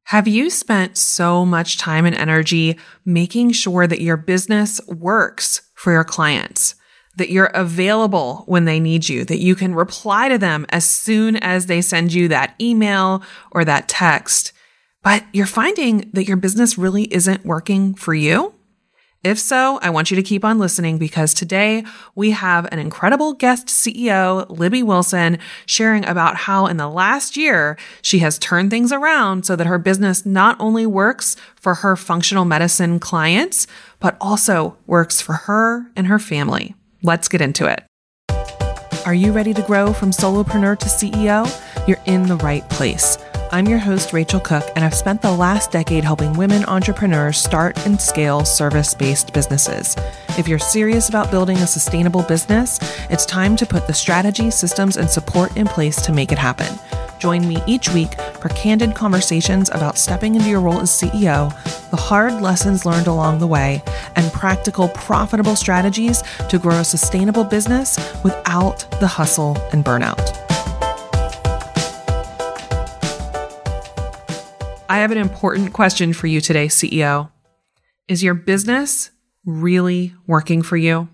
Have you spent so much time and energy making sure that your business works for your clients, that you're available when they need you, that you can reply to them as soon as they send you that email or that text, but you're finding that your business really isn't working for you? If so, I want you to keep on listening because today we have an incredible guest CEO, Libby Wilson, sharing about how in the last year she has turned things around so that her business not only works for her functional medicine clients, but also works for her and her family. Let's get into it. Are you ready to grow from solopreneur to CEO? You're in the right place. I'm your host, Rachel Cook, and I've spent the last decade helping women entrepreneurs start and scale service-based businesses. If you're serious about building a sustainable business, it's time to put the strategy, systems, and support in place to make it happen. Join me each week for candid conversations about stepping into your role as CEO, the hard lessons learned along the way, and practical, profitable strategies to grow a sustainable business without the hustle and burnout. I have an important question for you today, CEO. Is your business really working for you?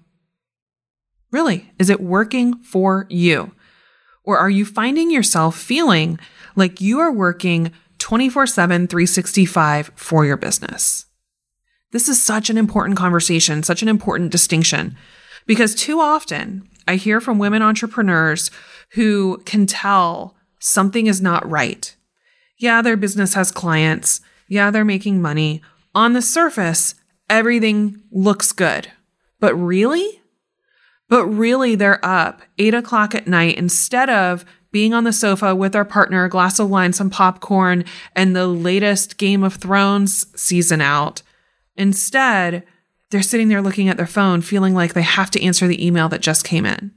Really, is it working for you? Or are you finding yourself feeling like you are working 24/7, 365 for your business? This is such an important conversation, such an important distinction, because too often I hear from women entrepreneurs who can tell something is not right. Yeah, their business has clients. Yeah, they're making money. On the surface, everything looks good. But really, they're up 8 o'clock at night instead of being on the sofa with their partner, a glass of wine, some popcorn, and the latest Game of Thrones season out. Instead, they're sitting there looking at their phone, feeling like they have to answer the email that just came in.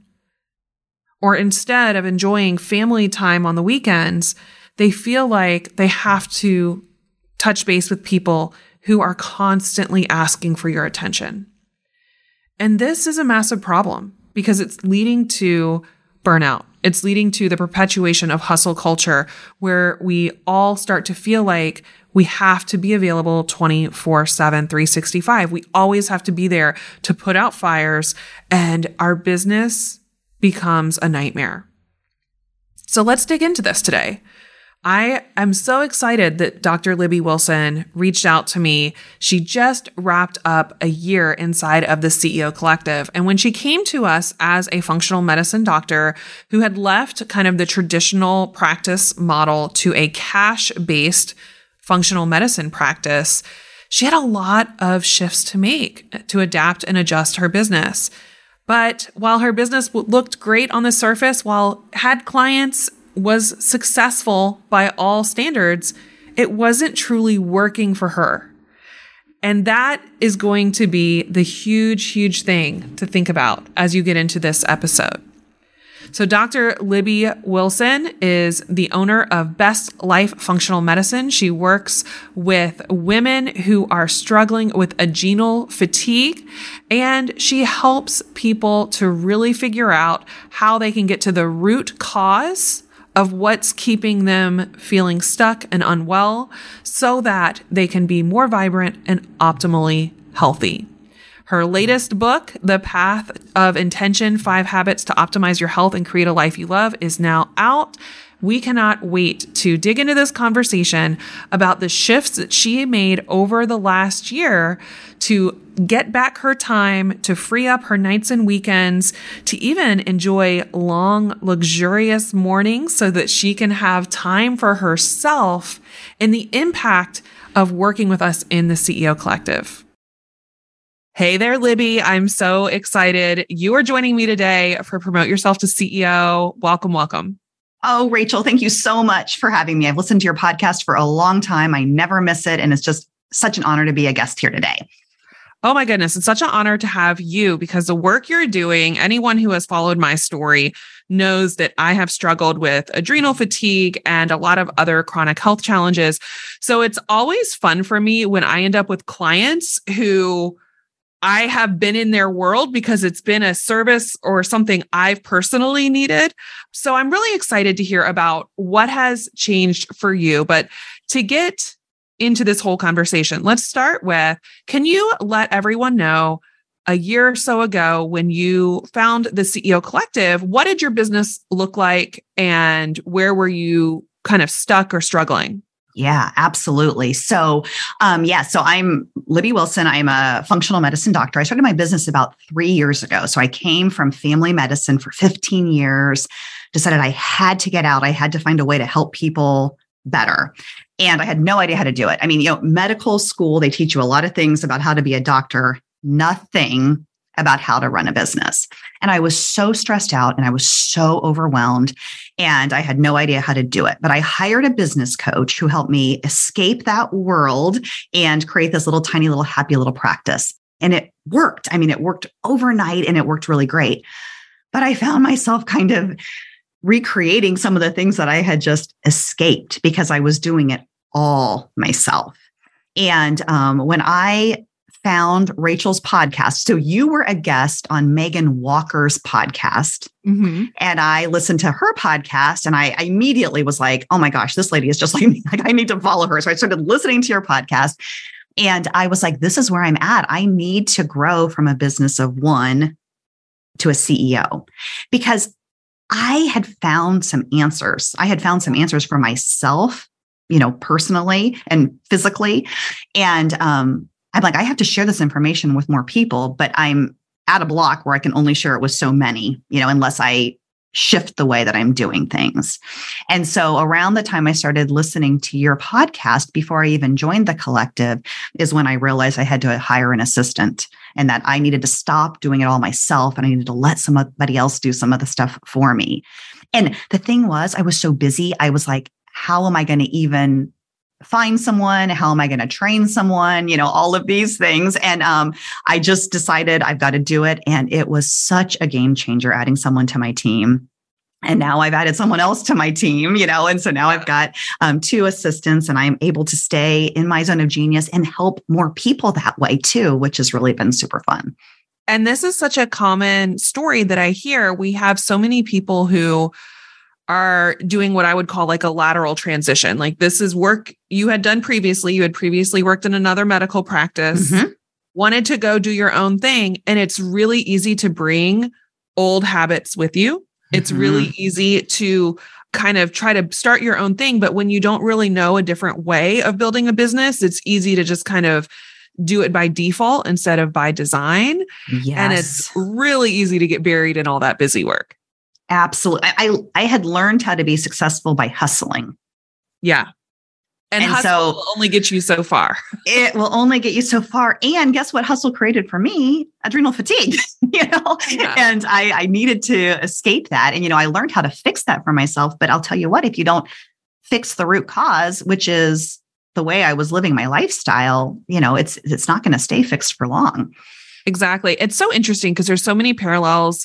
Or instead of enjoying family time on the weekends, they feel like they have to touch base with people who are constantly asking for your attention. And this is a massive problem because it's leading to burnout. It's leading to the perpetuation of hustle culture where we all start to feel like we have to be available 24/7, 365. We always have to be there to put out fires, and our business becomes a nightmare. So let's dig into this today. I am so excited that Dr. Libby Wilson reached out to me. She just wrapped up a year inside of the CEO Collective. And when she came to us as a functional medicine doctor who had left kind of the traditional practice model to a cash-based functional medicine practice, she had a lot of shifts to make to adapt and adjust her business. But while her business looked great on the surface, while had clients, was successful by all standards, it wasn't truly working for her. And that is going to be the huge thing to think about as you get into this episode. So Dr. Libby Wilson is the owner of Best Life Functional Medicine. She works with women who are struggling with adrenal fatigue, and she helps people to really figure out how they can get to the root cause of what's keeping them feeling stuck and unwell so that they can be more vibrant and optimally healthy. Her latest book, The Path of Intention, 5 Habits to Optimize Your Health and Create a Life You Love, is now out. We cannot wait to dig into this conversation about the shifts that she made over the last year to get back her time, to free up her nights and weekends, to even enjoy long, luxurious mornings so that she can have time for herself, and the impact of working with us in the CEO Collective. Hey there, Libby. I'm so excited. You are joining me today for Promote Yourself to CEO. Welcome. Oh, Rachel, thank you so much for having me. I've listened to your podcast for a long time. I never miss it. And it's just such an honor to be a guest here today. Oh my goodness. It's such an honor to have you because the work you're doing, anyone who has followed my story knows that I have struggled with adrenal fatigue and a lot of other chronic health challenges. So it's always fun for me when I end up with clients who I have been in their world because it's been a service or something I've personally needed. So I'm really excited to hear about what has changed for you. But to get into this whole conversation. Let's start with, can you let everyone know a year or so ago when you found the CEO Collective, what did your business look like and where were you kind of stuck or struggling? Yeah, absolutely. So, so I'm Libby Wilson. I'm a functional medicine doctor. I started my business about 3 years ago. So I came from family medicine for 15 years, decided I had to get out. I had to find a way to help people better. And I had no idea how to do it. I mean, medical school, they teach you a lot of things about how to be a doctor, nothing about how to run a business. And I was so stressed out and I was so overwhelmed and I had no idea how to do it. But I hired a business coach who helped me escape that world and create this little tiny little happy little practice. And it worked. I mean, it worked overnight and it worked really great. But I found myself kind of recreating some of the things that I had just escaped because I was doing it all myself. And when I found Rachel's podcast. So you were a guest on Megan Walker's podcast. Mm-hmm. And I listened to her podcast and I immediately was like, oh my gosh, this lady is just like me. Like, I need to follow her. So I started listening to your podcast and I was like, this is where I'm at. I need to grow from a business of one to a CEO because I had found some answers. I had found some answers for myself, personally and physically. And, I'm like, I have to share this information with more people, but I'm at a block where I can only share it with so many, unless I shift the way that I'm doing things. And so around the time I started listening to your podcast, before I even joined the collective, is when I realized I had to hire an assistant and that I needed to stop doing it all myself and I needed to let somebody else do some of the stuff for me. And the thing was, I was so busy. I was like, how am I going to even find someone? How am I going to train someone? All of these things. And I just decided I've got to do it. And it was such a game changer adding someone to my team. And now I've added someone else to my team, and so now I've got 2 assistants and I'm able to stay in my zone of genius and help more people that way too, which has really been super fun. And this is such a common story that I hear. We have so many people who are doing what I would call like a lateral transition. Like this is work you had done previously. You had previously worked in another medical practice, wanted to go do your own thing. And it's really easy to bring old habits with you. It's really easy to kind of try to start your own thing. But when you don't really know a different way of building a business, it's easy to just kind of do it by default instead of by design. Yes. And it's really easy to get buried in all that busy work. Absolutely. I had learned how to be successful by hustling. Yeah. And hustle will only get you so far. It will only get you so far. And guess what hustle created for me? Adrenal fatigue, Yeah. And I needed to escape that. And, I learned how to fix that for myself. But I'll tell you what, if you don't fix the root cause, which is the way I was living my lifestyle, it's not going to stay fixed for long. Exactly. It's so interesting because there's so many parallels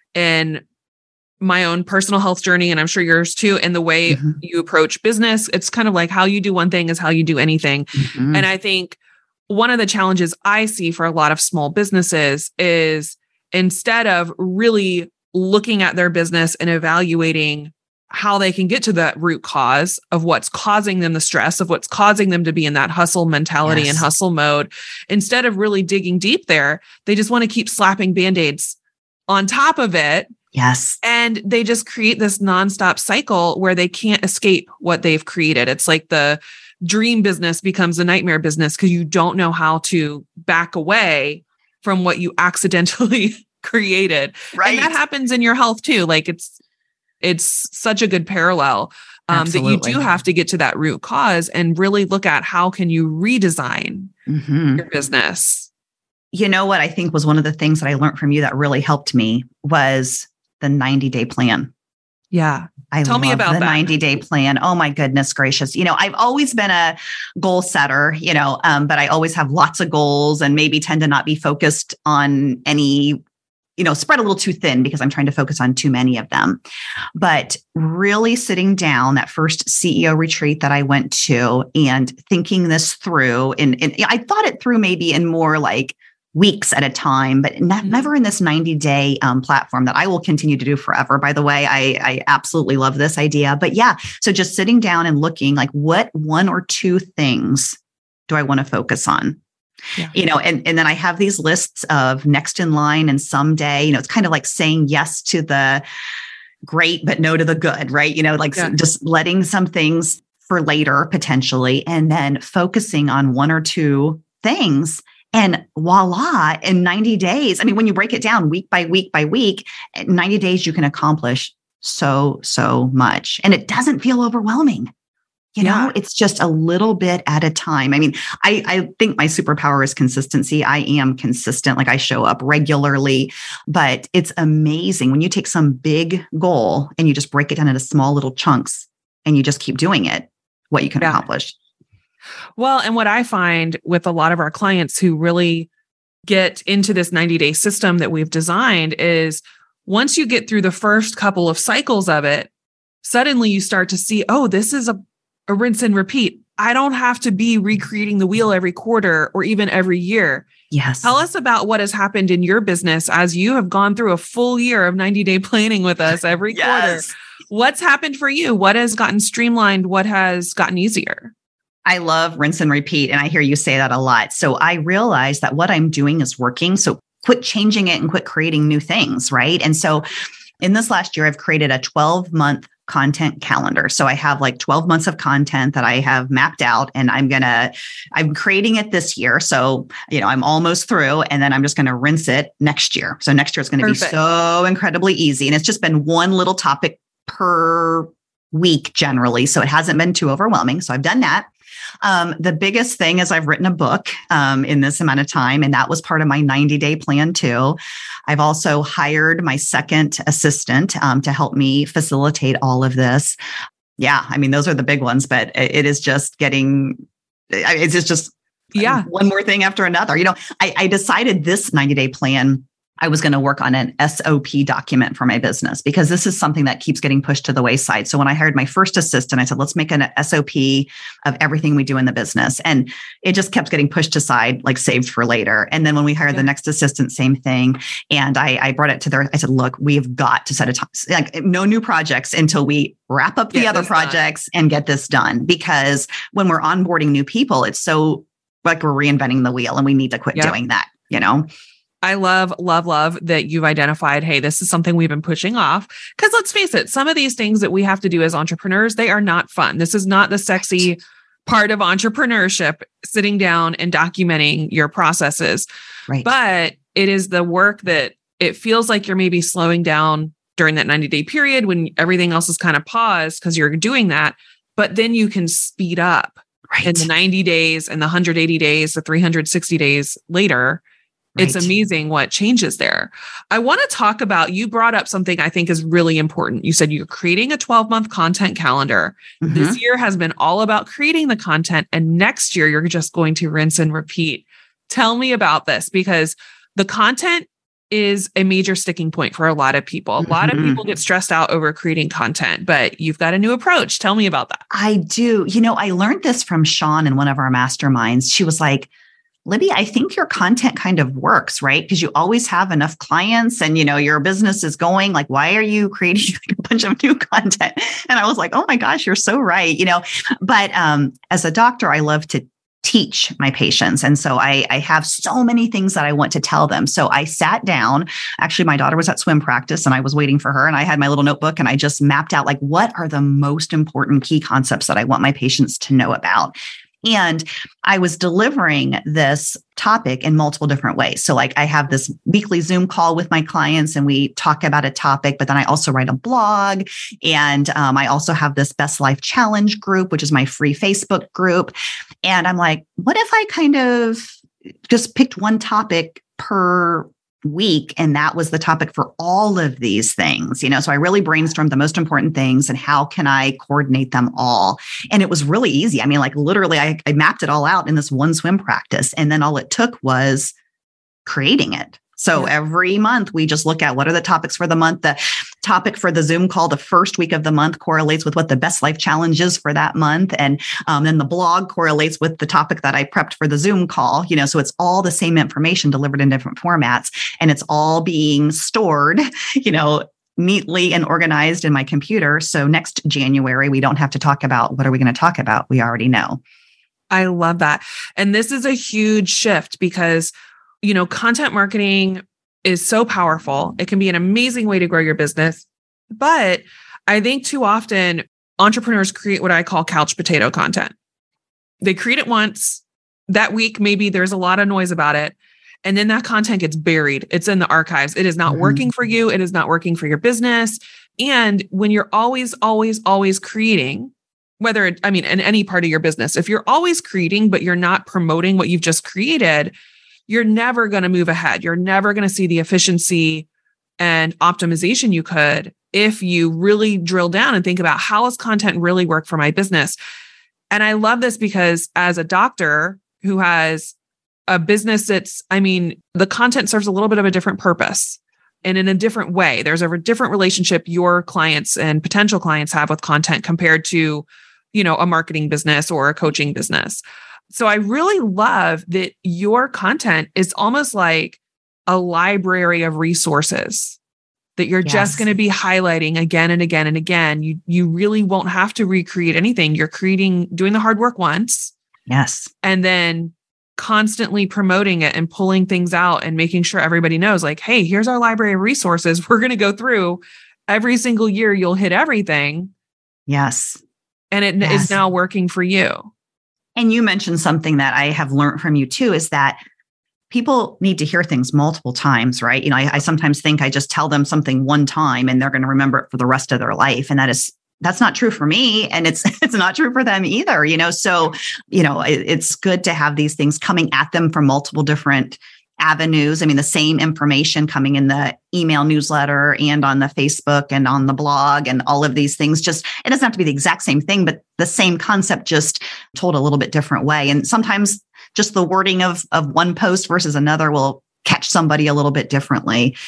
in my own personal health journey, and I'm sure yours too, and the way you approach business. It's kind of like how you do one thing is how you do anything. And I think one of the challenges I see for a lot of small businesses is instead of really looking at their business and evaluating how they can get to the root cause of what's causing them the stress, of what's causing them to be in that hustle mentality and hustle mode, instead of really digging deep there, they just want to keep slapping Band-Aids on top of it. Yes. And they just create this nonstop cycle where they can't escape what they've created. It's like the dream business becomes a nightmare business because you don't know how to back away from what you accidentally created. Right. And that happens in your health too. Like it's such a good parallel that you do have to get to that root cause and really look at how can you redesign your business. You know what I think was one of the things that I learned from you that really helped me was the 90-day plan. Yeah. Tell me about the 90-day plan. Oh my goodness gracious. I've always been a goal setter, but I always have lots of goals and maybe tend to not be focused on any, spread a little too thin because I'm trying to focus on too many of them. But really sitting down that first CEO retreat that I went to and thinking this through, and I thought it through maybe in more like weeks at a time, but never in this 90-day platform that I will continue to do forever. By the way, I absolutely love this idea. But yeah, so just sitting down and looking like what 1 or 2 things do I want to focus on? Yeah. And then I have these lists of next in line and someday, it's kind of like saying yes to the great, but no to the good, right? Just letting some things for later potentially, and then focusing on one or two things. And voila, in 90 days, when you break it down week by week by week, in 90 days, you can accomplish so much. And it doesn't feel overwhelming. It's just a little bit at a time. I think my superpower is consistency. I am consistent. Like I show up regularly, but it's amazing when you take some big goal and you just break it down into small little chunks and you just keep doing it, what you can accomplish. Well, and what I find with a lot of our clients who really get into this 90-day system that we've designed is once you get through the first couple of cycles of it, suddenly you start to see, oh, this is a rinse and repeat. I don't have to be recreating the wheel every quarter or even every year. Yes. Tell us about what has happened in your business as you have gone through a full year of 90-day planning with us every quarter. What's happened for you? What has gotten streamlined? What has gotten easier? I love rinse and repeat. And I hear you say that a lot. So I realize that what I'm doing is working. So quit changing it and quit creating new things, right? And so in this last year, I've created a 12-month content calendar. So I have like 12 months of content that I have mapped out, and I'm creating it this year. So, I'm almost through, and then I'm just going to rinse it next year. So next year it's going to be so incredibly easy. And it's just been one little topic per week generally. So it hasn't been too overwhelming. So I've done that. The biggest thing is I've written a book in this amount of time, and that was part of my 90-day plan too. I've also hired my second assistant to help me facilitate all of this. Yeah, those are the big ones, but it is just one more thing after another. I decided this 90-day plan, I was going to work on an SOP document for my business because this is something that keeps getting pushed to the wayside. So when I hired my first assistant, I said, let's make an SOP of everything we do in the business. And it just kept getting pushed aside, like saved for later. And then when we hired the next assistant, same thing. And I brought it to their, I said, look, we've got to set a time, like no new projects until we wrap up the other projects and get this done. Because when we're onboarding new people, it's so like we're reinventing the wheel, and we need to quit doing that, I love that you've identified, hey, this is something we've been pushing off. Because let's face it, some of these things that we have to do as entrepreneurs, they are not fun. This is not the sexy part of entrepreneurship, sitting down and documenting your processes. Right. But it is the work that it feels like you're maybe slowing down during that 90-day period when everything else is kind of paused because you're doing that. But then you can speed up in the 90 days and the 180 days, the 360 days later. It's amazing what changes there. I want to talk about, you brought up something I think is really important. You said you're creating a 12-month content calendar. Mm-hmm. This year has been all about creating the content, and next year you're just going to rinse and repeat. Tell me about this, because the content is a major sticking point for a lot of people. A lot of people get stressed out over creating content, but you've got a new approach. Tell me about that. I do. I learned this from Sean in one of our masterminds. She was like, Libby, I think your content kind of works, right? Because you always have enough clients and, your business is going. Like, why are you creating a bunch of new content? And I was like, oh my gosh, you're so right. But as a doctor, I love to teach my patients. And so I have so many things that I want to tell them. So I sat down, actually, my daughter was at swim practice and I was waiting for her, and I had my little notebook and I just mapped out like, what are the most important key concepts that I want my patients to know about? And I was delivering this topic in multiple different ways. So like I have this weekly Zoom call with my clients and we talk about a topic, but then I also write a blog. And I also have this Best Life Challenge group, which is my free Facebook group. And I'm like, what if I kind of just picked one topic per week, and that was the topic for all of these things, so I really brainstormed the most important things and how can I coordinate them all. And it was really easy. Literally I mapped it all out in this one swim practice, and then all it took was creating it. So every month we just look at what are the topics for the month. The topic for the Zoom call the first week of the month correlates with what the Best Life Challenge is for that month. And then the blog correlates with the topic that I prepped for the Zoom call, so it's all the same information delivered in different formats, and it's all being stored, neatly and organized in my computer. So next January, we don't have to talk about what are we going to talk about. We already know. I love that. And this is a huge shift because, content marketing is so powerful. It can be an amazing way to grow your business. But I think too often entrepreneurs create what I call couch potato content. They create it once. That week, maybe there's a lot of noise about it. And then that content gets buried. It's in the archives. It is not working for you. It is not working for your business. And when you're always creating, in any part of your business, if you're always creating, but you're not promoting what you've just created, you're never going to move ahead. You're never going to see the efficiency and optimization you could if you really drill down and think about how does content really work for my business? And I love this because as a doctor who has a business the content serves a little bit of a different purpose and in a different way. There's a different relationship your clients and potential clients have with content compared to, a marketing business or a coaching business. So I really love that your content is almost like a library of resources that you're just going to be highlighting again and again and again. You really won't have to recreate anything. You're doing the hard work once. Yes. And then constantly promoting it and pulling things out and making sure everybody knows like, hey, here's our library of resources. We're going to go through every single year. You'll hit everything. Yes. And it is now working for you. And you mentioned something that I have learned from you too, is that people need to hear things multiple times, right? I sometimes think I just tell them something one time and they're going to remember it for the rest of their life. And that's not true for me. And it's not true for them either, So, it's good to have these things coming at them from multiple different avenues. The same information coming in the email newsletter and on the Facebook and on the blog and all of these things. It doesn't have to be the exact same thing, but the same concept just told a little bit different way. And sometimes just the wording of one post versus another will catch somebody a little bit differently.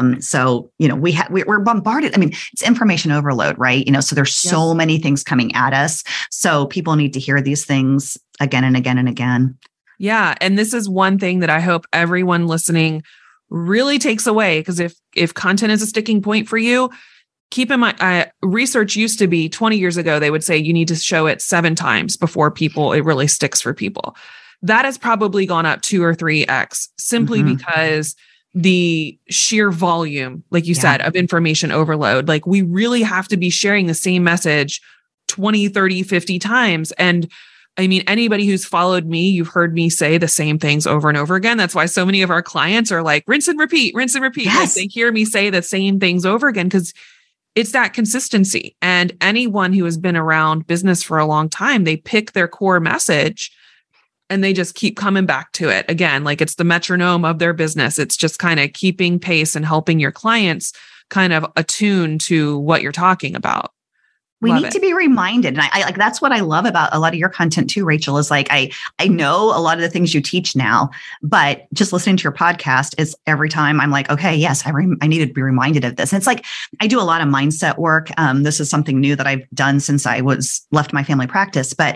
So, we're bombarded. It's information overload, right? So there's so many things coming at us. So people need to hear these things again and again and again. Yeah. And this is one thing that I hope everyone listening really takes away, because if content is a sticking point for you, keep in mind, research used to be 20 years ago, they would say you need to show it 7 times before it really sticks for people. That has probably gone up 2 or 3x simply because the sheer volume, like you said, of information overload. Like we really have to be sharing the same message 20, 30, 50 times. And anybody who's followed me, you've heard me say the same things over and over again. That's why so many of our clients are like, rinse and repeat, rinse and repeat. Yes. Like they hear me say the same things over again because it's that consistency. And anyone who has been around business for a long time, they pick their core message and they just keep coming back to it again. Like it's the metronome of their business. It's just kind of keeping pace and helping your clients kind of attune to what you're talking about. We need to be reminded. And I like, that's what I love about a lot of your content too, Rachel, is like, I know a lot of the things you teach now, but just listening to your podcast is every time I'm like, okay, yes, I need to be reminded of this. And it's like, I do a lot of mindset work. This is something new that I've done since I left my family practice, but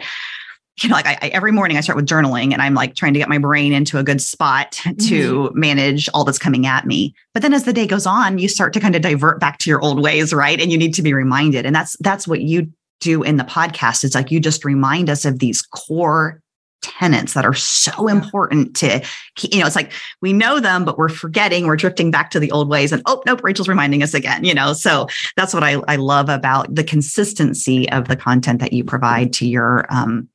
every morning I start with journaling and I'm like trying to get my brain into a good spot to manage all that's coming at me. But then as the day goes on, you start to kind of divert back to your old ways, right? And you need to be reminded. And that's what you do in the podcast. It's like, you just remind us of these core tenets that are so important to, it's like, we know them, but we're forgetting, we're drifting back to the old ways and, oh, nope, Rachel's reminding us again, So that's what I love about the consistency of the content that you provide to your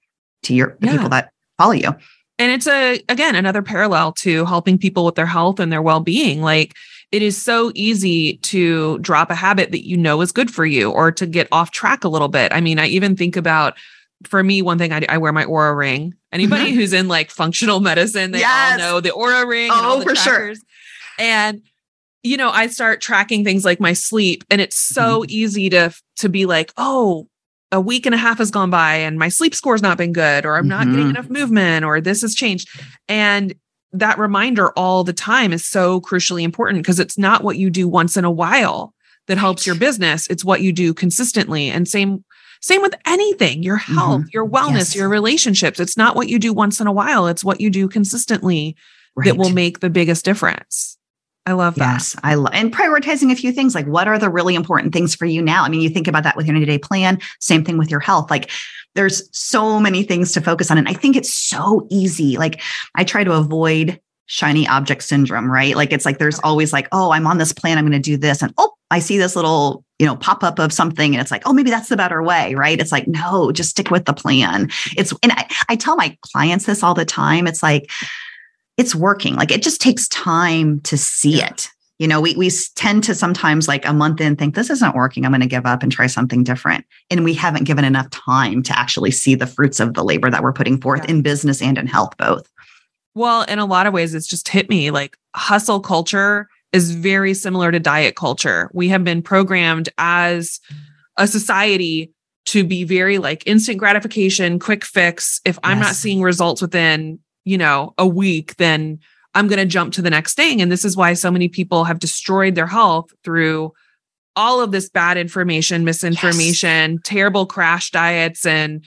people that follow you. And it's again, another parallel to helping people with their health and their well-being. Like it is so easy to drop a habit that is good for you or to get off track a little bit. I even think about, for me, one thing I wear my Oura ring. Anybody who's in like functional medicine, they all know the Oura ring and all the trackers. Sure. And I start tracking things like my sleep, and it's so easy to be like, oh, a week and a half has gone by and my sleep score's not been good, or I'm not getting enough movement, or this has changed. And that reminder all the time is so crucially important, because it's not what you do once in a while that helps your business. It's what you do consistently. And same with anything, your health, your wellness, your relationships. It's not what you do once in a while. It's what you do consistently that will make the biggest difference. I love that. Yes, and prioritizing a few things, like what are the really important things for you now? I mean, you think about that with your 90-day plan, same thing with your health. Like there's so many things to focus on. And I think it's so easy. Like I try to avoid shiny object syndrome, right? Like it's like, there's always like, oh, I'm on this plan, I'm going to do this. And oh, I see this little, pop up of something. And it's like, oh, maybe that's the better way, right? It's like, no, just stick with the plan. And I tell my clients this all the time. It's like, it's working. Like it just takes time to see it. We tend to sometimes like a month in think this isn't working. I'm going to give up and try something different. And we haven't given enough time to actually see the fruits of the labor that we're putting forth in business and in health, both. Well, in a lot of ways, it's just hit me like hustle culture is very similar to diet culture. We have been programmed as a society to be very like instant gratification, quick fix. If I'm not seeing results within, a week, then I'm going to jump to the next thing. And this is why so many people have destroyed their health through all of this bad information, misinformation, terrible crash diets, and,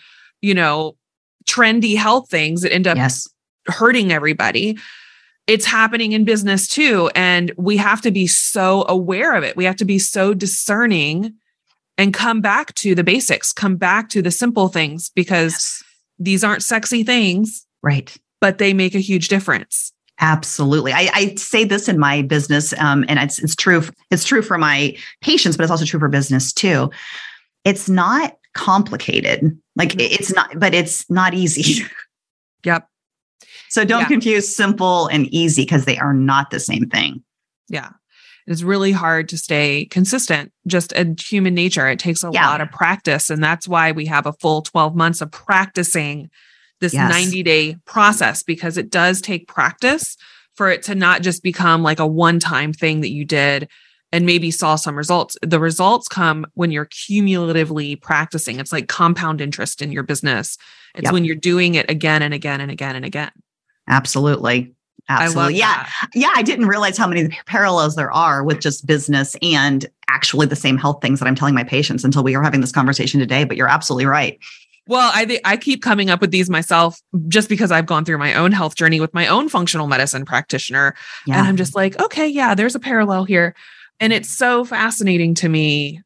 trendy health things that end up hurting everybody. It's happening in business too. And we have to be so aware of it. We have to be so discerning and come back to the basics, come back to the simple things, because these aren't sexy things, right? But they make a huge difference. Absolutely. I say this in my business, and it's true. It's true for my patients, but it's also true for business too. It's not complicated. Like it's not, but it's not easy. Yep. So don't confuse simple and easy, because they are not the same thing. Yeah. It's really hard to stay consistent, just in human nature. It takes a lot of practice. And that's why we have a full 12 months of practicing this 90-day process, because it does take practice for it to not just become like a one-time thing that you did and maybe saw some results. The results come when you're cumulatively practicing. It's like compound interest in your business. It's when you're doing it again and again and again and again. Absolutely. Absolutely. Yeah. I didn't realize how many parallels there are with just business and actually the same health things that I'm telling my patients until we are having this conversation today. But you're absolutely right. Well, I keep coming up with these myself just because I've gone through my own health journey with my own functional medicine practitioner. Yeah. And I'm just like, okay, there's a parallel here. And it's so fascinating to me.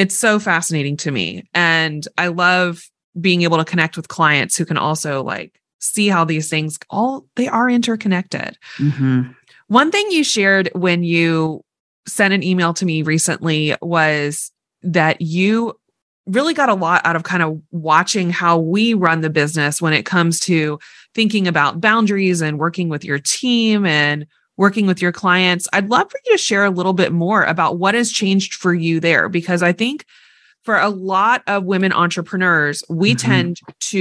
And I love being able to connect with clients who can also like see how these things they are interconnected. Mm-hmm. One thing you shared when you sent an email to me recently was that you really got a lot out of kind of watching how we run the business when it comes to thinking about boundaries and working with your team and working with your clients. I'd love for you to share a little bit more about what has changed for you there, because I think for a lot of women entrepreneurs, we tend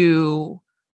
to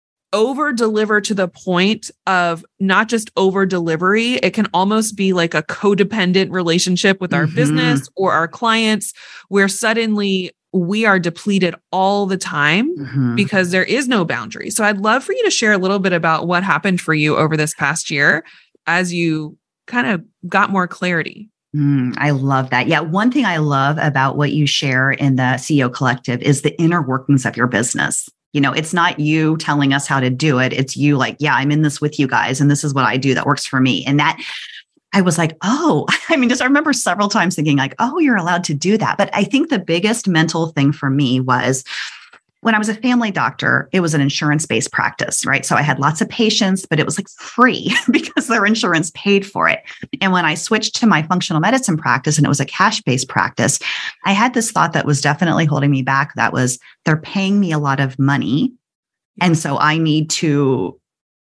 over deliver to the point of not just over delivery. It can almost be like a codependent relationship with our business or our clients, where suddenly we are depleted all the time because there is no boundary. So I'd love for you to share a little bit about what happened for you over this past year as you kind of got more clarity. I love that. Yeah. One thing I love about what you share in the CEO Collective is the inner workings of your business. It's not you telling us how to do it. It's you like, I'm in this with you guys, and this is what I do that works for me. And that I was like, oh, I remember several times thinking like, oh, you're allowed to do that. But I think the biggest mental thing for me was when I was a family doctor, it was an insurance-based practice, right? So I had lots of patients, but it was like free because their insurance paid for it. And when I switched to my functional medicine practice and it was a cash-based practice, I had this thought that was definitely holding me back. That was, they're paying me a lot of money. And so I need to,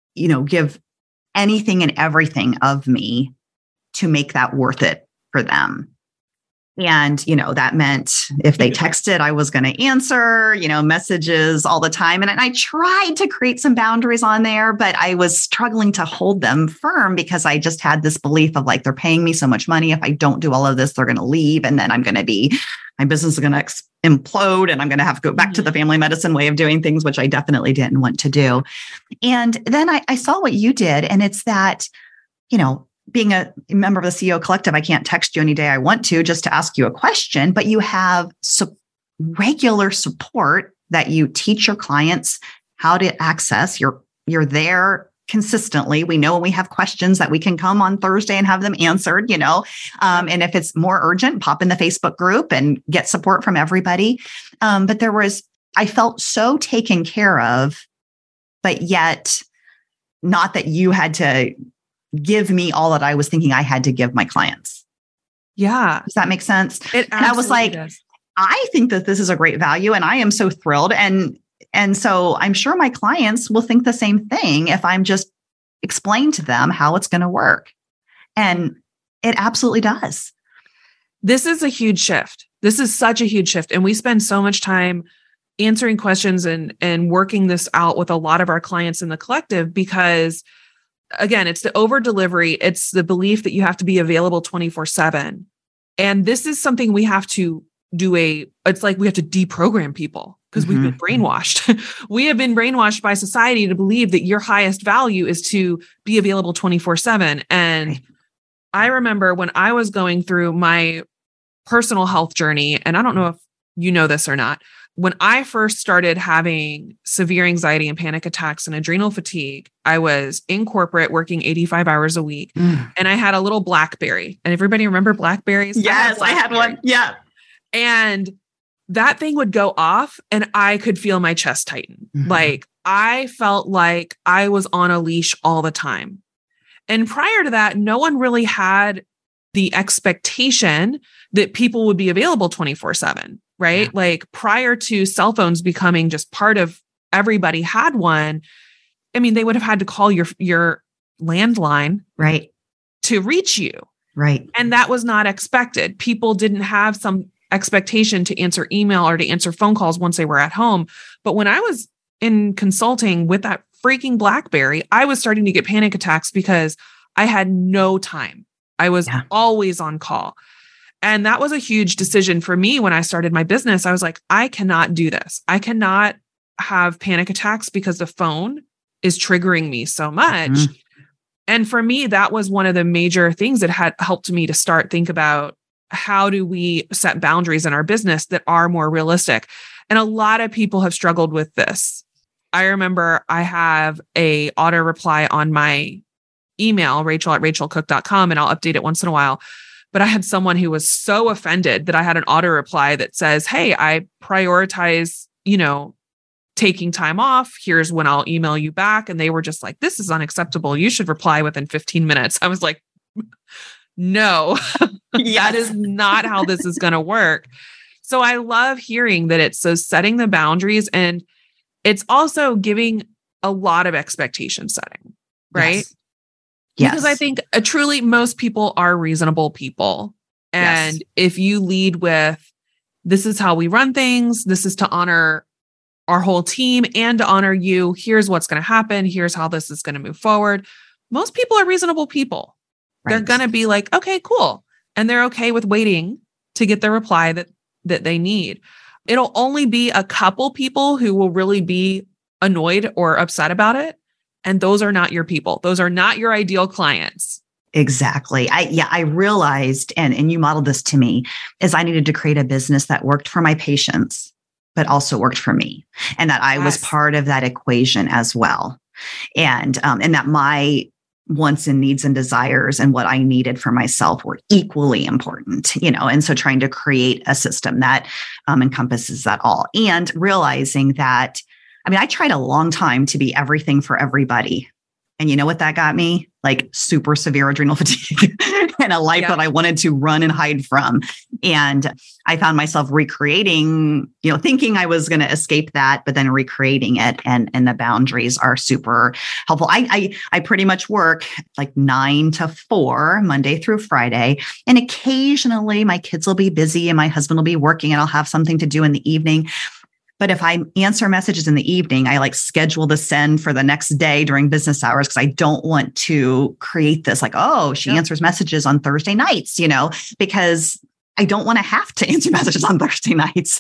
give anything and everything of me to make that worth it for them. And, that meant if they texted, I was going to answer, messages all the time. And I tried to create some boundaries on there, but I was struggling to hold them firm because I just had this belief of like, they're paying me so much money. If I don't do all of this, they're going to leave. And then my business is going to implode and I'm going to have to go back to the family medicine way of doing things, which I definitely didn't want to do. And then I saw what you did. And it's that, being a member of the CEO Collective, I can't text you any day I want to just to ask you a question, but you have regular support that you teach your clients how to access. You're there consistently. We know when we have questions that we can come on Thursday and have them answered, and if it's more urgent, pop in the Facebook group and get support from everybody. But I felt so taken care of, but yet not that you had to give me all that I was thinking I had to give my clients. Yeah. Does that make sense? It and I was like, does. I think that this is a great value and I am so thrilled. And so I'm sure my clients will think the same thing if I'm just explain to them how it's going to work. And it absolutely does. This is a huge shift. This is such a huge shift. And we spend so much time answering questions and working this out with a lot of our clients in the collective, because again, it's the over delivery. It's the belief that you have to be available 24/7. And this is something we have to it's like we have to deprogram people because we've been brainwashed. We have been brainwashed by society to believe that your highest value is to be available 24/7. And I remember when I was going through my personal health journey, and I don't know if you know this or not, when I first started having severe anxiety and panic attacks and adrenal fatigue, I was in corporate working 85 hours a week and I had a little BlackBerry. And everybody remember BlackBerries? Yes, I had one. Yeah. And that thing would go off and I could feel my chest tighten. Like I felt like I was on a leash all the time. And prior to that, no one really had the expectation that people would be available 24/7, right? Yeah. Like prior to cell phones becoming just part of everybody had one. I mean, they would have had to call your landline, right, to reach you. Right. And that was not expected. People didn't have some expectation to answer email or to answer phone calls once they were at home. But when I was in consulting with that freaking BlackBerry, I was starting to get panic attacks because I had no time. I was always on call. And that was a huge decision for me when I started my business. I was like, I cannot do this. I cannot have panic attacks because the phone is triggering me so much. And for me, that was one of the major things that had helped me to start think about how do we set boundaries in our business that are more realistic. And a lot of people have struggled with this. I remember I have a auto reply on my email, rachel@rachelcook.com, and I'll update it once in a while. But I had someone who was so offended that I had an auto reply that says, hey, I prioritize, taking time off. Here's when I'll email you back. And they were just like, this is unacceptable. You should reply within 15 minutes. I was like, no, that is not how this is going to work. So I love hearing that it's so setting the boundaries, and it's also giving a lot of expectation setting, right? Yes. Because I think truly most people are reasonable people. And if you lead with, this is how we run things, this is to honor our whole team and to honor you, here's what's going to happen, here's how this is going to move forward. Most people are reasonable people. Right. They're going to be like, okay, cool. And they're okay with waiting to get the reply that they need. It'll only be a couple people who will really be annoyed or upset about it. And those are not your people. Those are not your ideal clients. Exactly. I realized, and you modeled this to me, is I needed to create a business that worked for my patients, but also worked for me. And that I was part of that equation as well. And that my wants and needs and desires and what I needed for myself were equally important, and so trying to create a system that encompasses that all, and realizing that, I tried a long time to be everything for everybody. And you know what that got me? Like super severe adrenal fatigue and a life that I wanted to run and hide from. And I found myself recreating, thinking I was going to escape that, but then recreating it. And the boundaries are super helpful. I pretty much work like 9 to 4, Monday through Friday. And occasionally my kids will be busy and my husband will be working and I'll have something to do in the evening. But if I answer messages in the evening, I schedule the send for the next day during business hours, because I don't want to create this she answers messages on Thursday nights, because I don't want to have to answer messages on Thursday nights.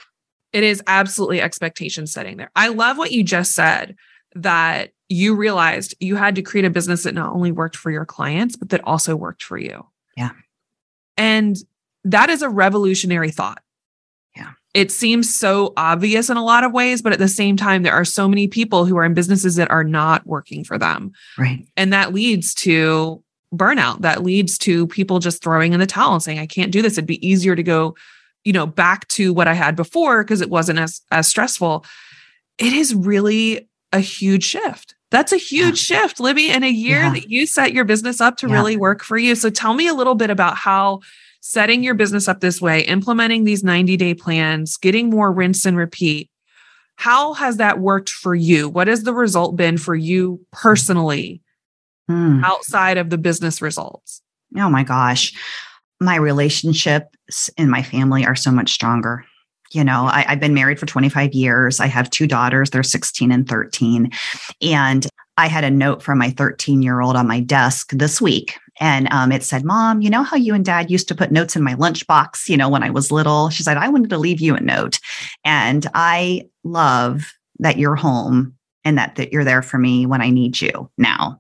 It is absolutely expectation setting there. I love what you just said, that you realized you had to create a business that not only worked for your clients, but that also worked for you. Yeah. And that is a revolutionary thought. Yeah. it seems so obvious in a lot of ways, but at the same time, there are so many people who are in businesses that are not working for them. Right. And that leads to burnout. That leads to people just throwing in the towel and saying, I can't do this. It'd be easier to go, back to what I had before because it wasn't as stressful. It is really a huge shift. That's a huge shift, Libby, in a year that you set your business up to really work for you. So tell me a little bit about how setting your business up this way, implementing these 90-day plans, getting more rinse and repeat. How has that worked for you? What has the result been for you personally outside of the business results? Oh my gosh. My relationships in my family are so much stronger. I've been married for 25 years. I have 2 daughters. They're 16 and 13. And I had a note from my 13-year-old on my desk this week. And it said, Mom, you know how you and Dad used to put notes in my lunchbox, when I was little? She said, I wanted to leave you a note. And I love that you're home and that you're there for me when I need you now.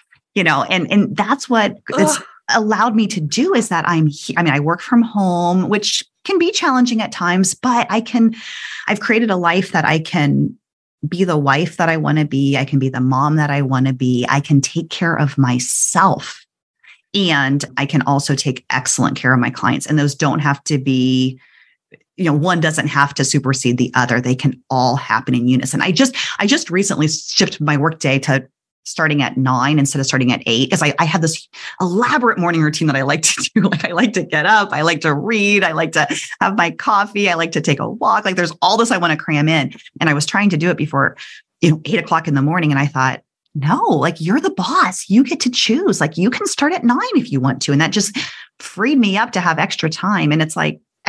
And that's what it's allowed me to do is that I work from home, which can be challenging at times, but I've created a life that I can be the wife that I want to be. I can be the mom that I want to be. I can take care of myself. And I can also take excellent care of my clients. And those don't have to be, one doesn't have to supersede the other. They can all happen in unison. I just recently shifted my workday to starting at 9 instead of starting at 8, because I have this elaborate morning routine that I like to do. Like I like to get up, I like to read, I like to have my coffee, I like to take a walk. Like there's all this I want to cram in. And I was trying to do it before, 8 o'clock in the morning. And I thought, no, like you're the boss. You get to choose. Like you can start at 9 if you want to. And that just freed me up to have extra time. And it's like, I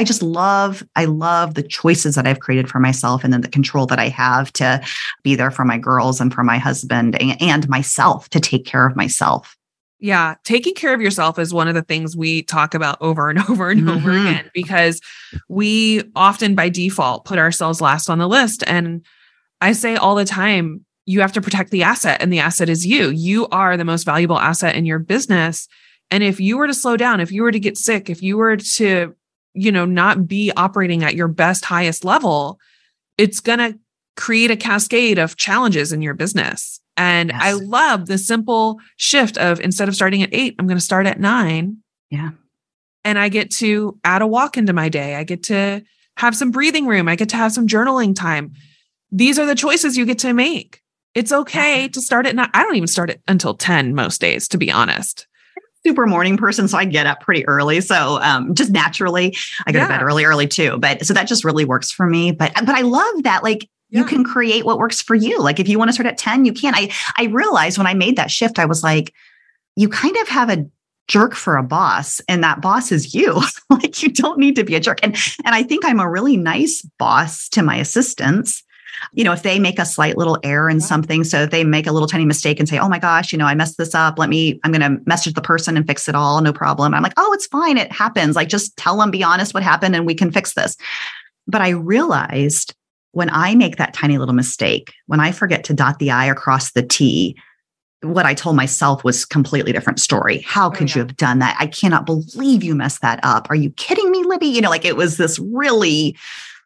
love the choices that I've created for myself and then the control that I have to be there for my girls and for my husband and myself, to take care of myself. Yeah. Taking care of yourself is one of the things we talk about over and over and over again, because we often by default put ourselves last on the list. And I say all the time, you have to protect the asset, and the asset is you. You are the most valuable asset in your business. And if you were to slow down, if you were to get sick, if you were to not be operating at your best, highest level, it's going to create a cascade of challenges in your business. And I love the simple shift of instead of starting at 8, I'm going to start at 9. Yeah. And I get to add a walk into my day. I get to have some breathing room. I get to have some journaling time. These are the choices you get to make. It's okay to start at 9. I don't even start it until 10 most days, to be honest. Super morning person. So I get up pretty early. So just naturally, I go to bed early too. But so that just really works for me. But I love that. Like you can create what works for you. Like if you want to start at 10, you can. I realized when I made that shift, I was like, you kind of have a jerk for a boss, and that boss is you. Like you don't need to be a jerk. And I think I'm a really nice boss to my assistants. If they make a slight little error in something, so if they make a little tiny mistake and say, oh my gosh, I messed this up. I'm going to message the person and fix it all. No problem. I'm like, oh, it's fine. It happens. Like, just tell them, be honest what happened and we can fix this. But I realized when I make that tiny little mistake, when I forget to dot the I or cross the T, what I told myself was completely different story. How could you have done that? I cannot believe you messed that up. Are you kidding me, Libby? Like it was this really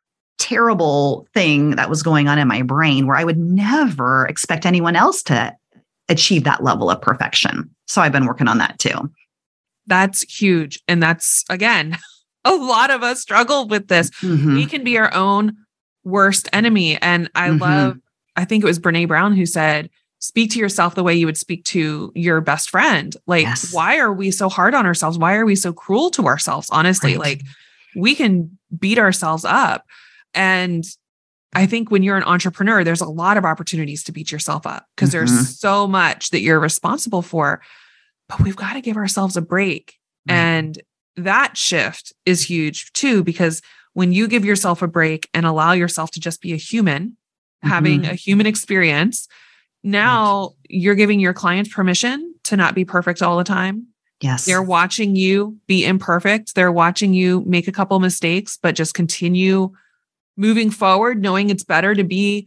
terrible thing that was going on in my brain where I would never expect anyone else to achieve that level of perfection. So I've been working on that too. That's huge. And that's, again, a lot of us struggle with this. We can be our own worst enemy. And I think it was Brene Brown who said, speak to yourself the way you would speak to your best friend. Like, why are we so hard on ourselves? Why are we so cruel to ourselves? Honestly, like we can beat ourselves up. And I think when you're an entrepreneur, there's a lot of opportunities to beat yourself up because there's so much that you're responsible for, but we've got to give ourselves a break. And that shift is huge too, because when you give yourself a break and allow yourself to just be a human, having a human experience, now you're giving your clients permission to not be perfect all the time. Yes. They're watching you be imperfect. They're watching you make a couple mistakes, but just continue moving forward, knowing it's better to be,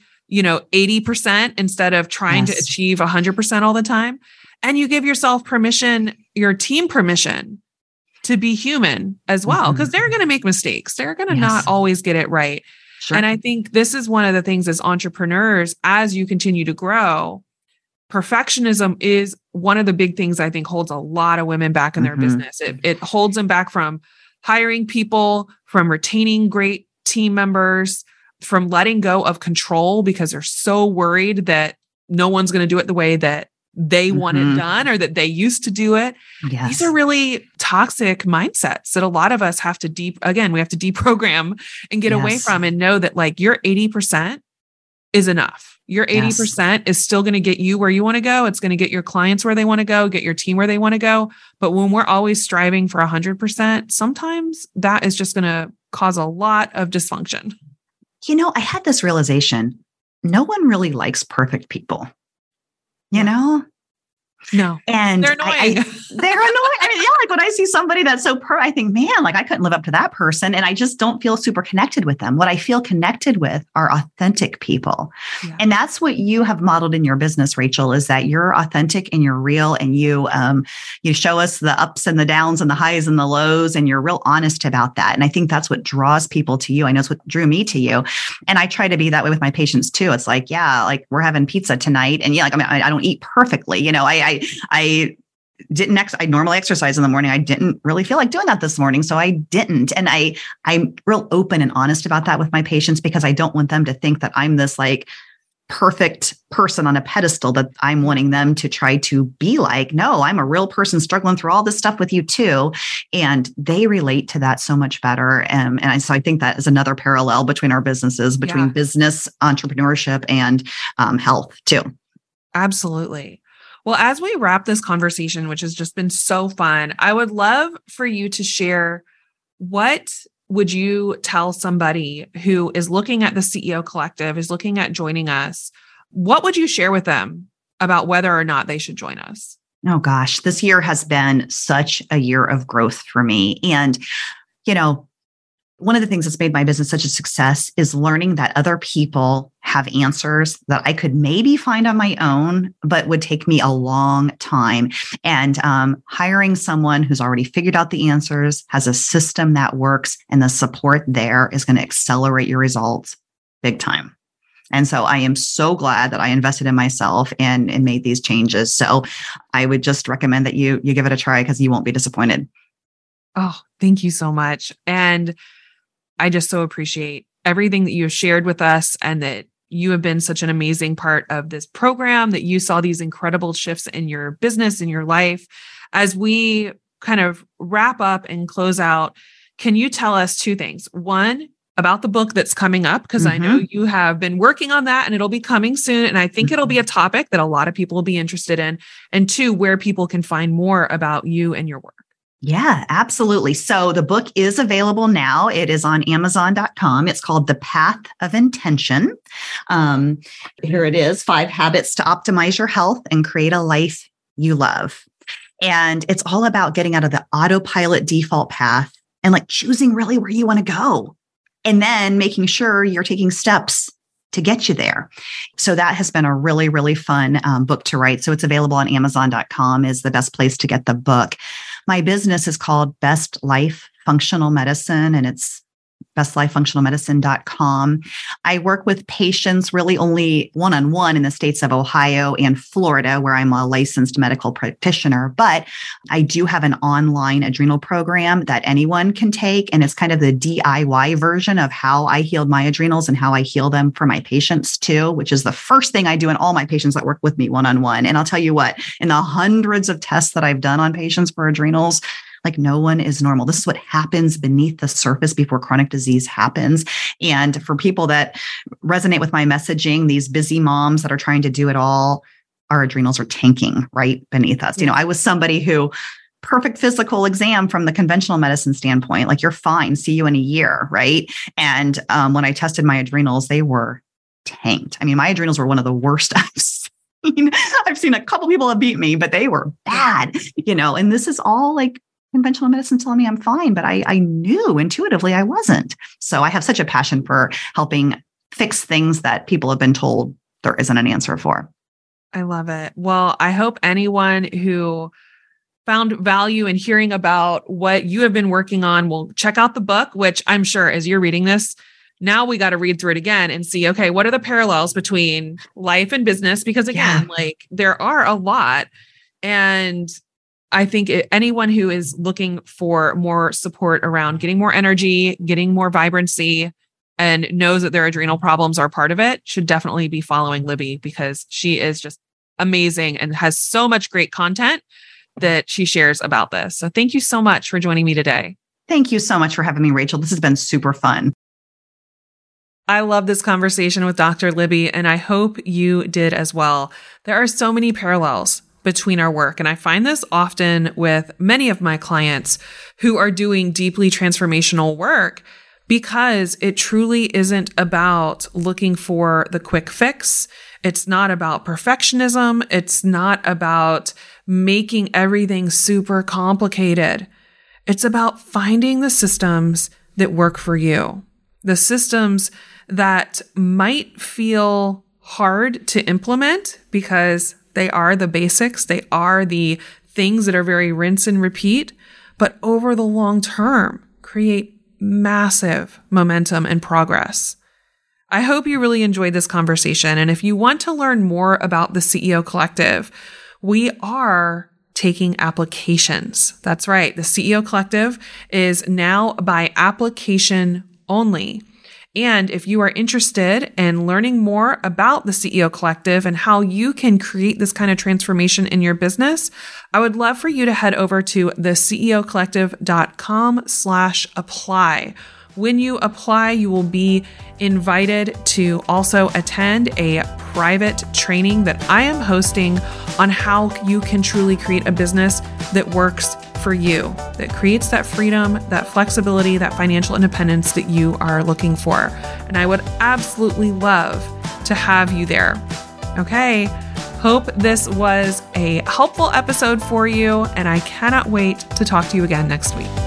80% instead of trying to achieve 100% all the time. And you give yourself permission, your team permission to be human as well, because they're going to make mistakes. They're going to not always get it right. Sure. And I think this is one of the things as entrepreneurs, as you continue to grow, perfectionism is one of the big things I think holds a lot of women back in their business. It holds them back from hiring people, from retaining great team members, from letting go of control because they're so worried that no one's going to do it the way that they want it done or that they used to do it. Yes. These are really toxic mindsets that a lot of us have to we have to deprogram and get away from, and know that like your 80% is enough. Your 80% is still going to get you where you want to go. It's going to get your clients where they want to go, get your team where they want to go. But when we're always striving for 100%, sometimes that is just going to cause a lot of dysfunction. You know, I had this realization. No one really likes perfect people, you know? No. And they're annoying. They're annoying. I mean, yeah, like when I see somebody that's so I think, man, like I couldn't live up to that person. And I just don't feel super connected with them. What I feel connected with are authentic people. Yeah. And that's what you have modeled in your business, Rachel, is that you're authentic and you're real, and you show us the ups and the downs and the highs and the lows, and you're real honest about that. And I think that's what draws people to you. I know it's what drew me to you. And I try to be that way with my patients too. It's like, yeah, like we're having pizza tonight. And yeah, like, I mean, I don't eat perfectly. You know, I normally exercise in the morning. I didn't really feel like doing that this morning, so I didn't. And I'm real open and honest about that with my patients, because I don't want them to think that I'm this like perfect person on a pedestal that I'm wanting them to try to be like. No, I'm a real person struggling through all this stuff with you too. And they relate to that so much better. So I think that is another parallel between our businesses, between business, entrepreneurship, and health too. Absolutely. Well, as we wrap this conversation, which has just been so fun, I would love for you to share, what would you tell somebody who is looking at the CEO Collective, is looking at joining us? What would you share with them about whether or not they should join us? Oh gosh, this year has been such a year of growth for me. And, you know, one of the things that's made my business such a success is learning that other people have answers that I could maybe find on my own, but would take me a long time. And hiring someone who's already figured out the answers, has a system that works, and the support there is going to accelerate your results big time. And so I am so glad that I invested in myself and made these changes. So I would just recommend that you give it a try, because you won't be disappointed. Oh, thank you so much. And I just so appreciate everything that you have shared with us, and that you have been such an amazing part of this program, that you saw these incredible shifts in your business, in your life. As we kind of wrap up and close out, can you tell us two things? One, about the book that's coming up, because I know you have been working on that and it'll be coming soon. And I think it'll be a topic that a lot of people will be interested in. And two, where people can find more about you and your work. Yeah, absolutely. So the book is available now. It is on Amazon.com. It's called The Path of Intention. Here it is: 5 Habits to Optimize Your Health and Create a Life You Love. And it's all about getting out of the autopilot default path and like choosing really where you want to go, and then making sure you're taking steps to get you there. So that has been a really, really fun book to write. So it's available on Amazon.com is the best place to get the book. My business is called Best Life Functional Medicine, and it's bestlifefunctionalmedicine.com. I work with patients really only one-on-one in the states of Ohio and Florida, where I'm a licensed medical practitioner. But I do have an online adrenal program that anyone can take. And it's kind of the DIY version of how I healed my adrenals and how I heal them for my patients too, which is the first thing I do in all my patients that work with me one-on-one. And I'll tell you what, in the hundreds of tests that I've done on patients for adrenals, like no one is normal. This is what happens beneath the surface before chronic disease happens. And for people that resonate with my messaging, these busy moms that are trying to do it all, our adrenals are tanking right beneath us. You know, I was somebody who perfect physical exam from the conventional medicine standpoint, like you're fine, see you in a year, right? And when I tested my adrenals, they were tanked. I mean, my adrenals were one of the worst I've seen. I've seen a couple people have beat me, but they were bad, you know, and this is all like conventional medicine telling me I'm fine, but I knew intuitively I wasn't. So I have such a passion for helping fix things that people have been told there isn't an answer for. I love it. Well, I hope anyone who found value in hearing about what you have been working on, well, check out the book, which I'm sure as you're reading this, now we got to read through it again and see, okay, what are the parallels between life and business? Because again, like there are a lot. And I think anyone who is looking for more support around getting more energy, getting more vibrancy, and knows that their adrenal problems are part of it should definitely be following Libby, because she is just amazing and has so much great content that she shares about this. So thank you so much for joining me today. Thank you so much for having me, Rachel. This has been super fun. I love this conversation with Dr. Libby, and I hope you did as well. There are so many parallels between our work, and I find this often with many of my clients who are doing deeply transformational work, because it truly isn't about looking for the quick fix. It's not about perfectionism. It's not about making everything super complicated. It's about finding the systems that work for you, the systems that might feel hard to implement because they are the basics. They are the things that are very rinse and repeat, but over the long term, create massive momentum and progress. I hope you really enjoyed this conversation. And if you want to learn more about the CEO Collective, we are taking applications. That's right. The CEO Collective is now by application only. And if you are interested in learning more about the CEO Collective and how you can create this kind of transformation in your business, I would love for you to head over to theceocollective.com/apply. When you apply, you will be invited to also attend a private training that I am hosting on how you can truly create a business that works for you, that creates that freedom, that flexibility, that financial independence that you are looking for. And I would absolutely love to have you there. Okay. Hope this was a helpful episode for you, and I cannot wait to talk to you again next week.